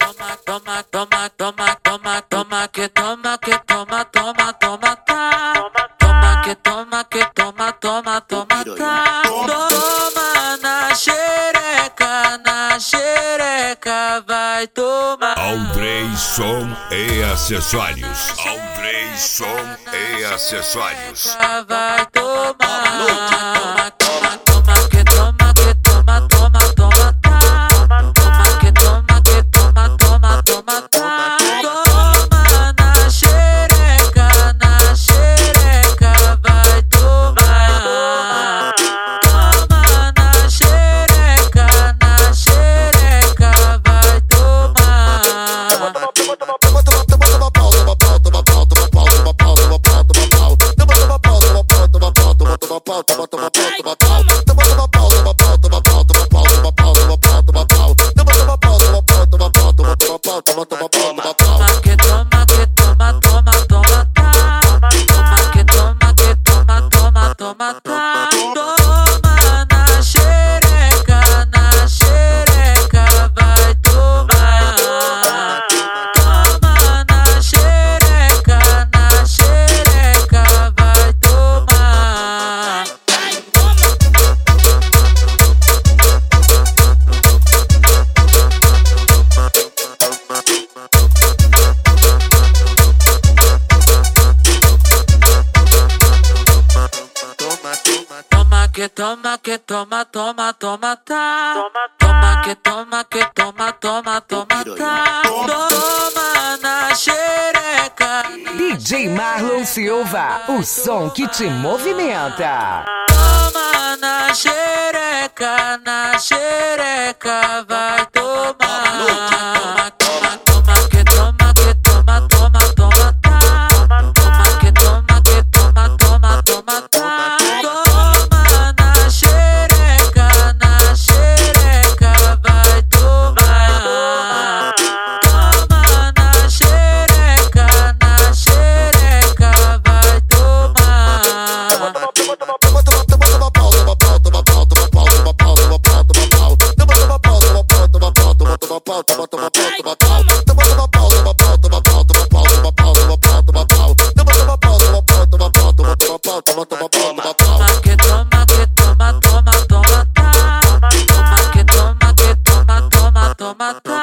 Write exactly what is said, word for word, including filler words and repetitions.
toma, toma, toma, toma, toma, toma, que toma, que toma, toma, toma, tá. Toma, que toma, que toma, toma, toma, tá. Toma na xereca, na xereca, vai tomar. Aldrey Som e Acessórios. Aldrey Som e Acessórios. Vai tomar. Toma, toma, toma, que toma, que toma, toma, toma, tá. Toma, que toma, que toma, toma, toma, tá. Toma na xereca, na xereca, vai tomar. Toma na xereca, na xereca, vai tomar. Toma, que toma, que toma, toma, toma, tá. Toma, que toma, que toma, toma, toma, tá. Toma na xereca, na xereca, vai tomar. Toma na xereca, na xereca, vai tomar. Toma, que toma, que toma, toma, toma, tá. Toma, que toma, que toma, toma, toma, tá. Toma na xereca. D J Marlon Silva, o som que te movimenta. Toma na xereca, na xereca, vai tomar. Toma, toma, toma, que toma, que toma, toma, toma, tá. Toma, que toma, que toma, toma, toma, tá. Toma na xereca, na xereca, vai tomar. Toma na xereca, na xereca, vai tomar. Toma, que toma, que toma, toma, toma, tá. Toma, que toma, que toma, toma, toma, tá.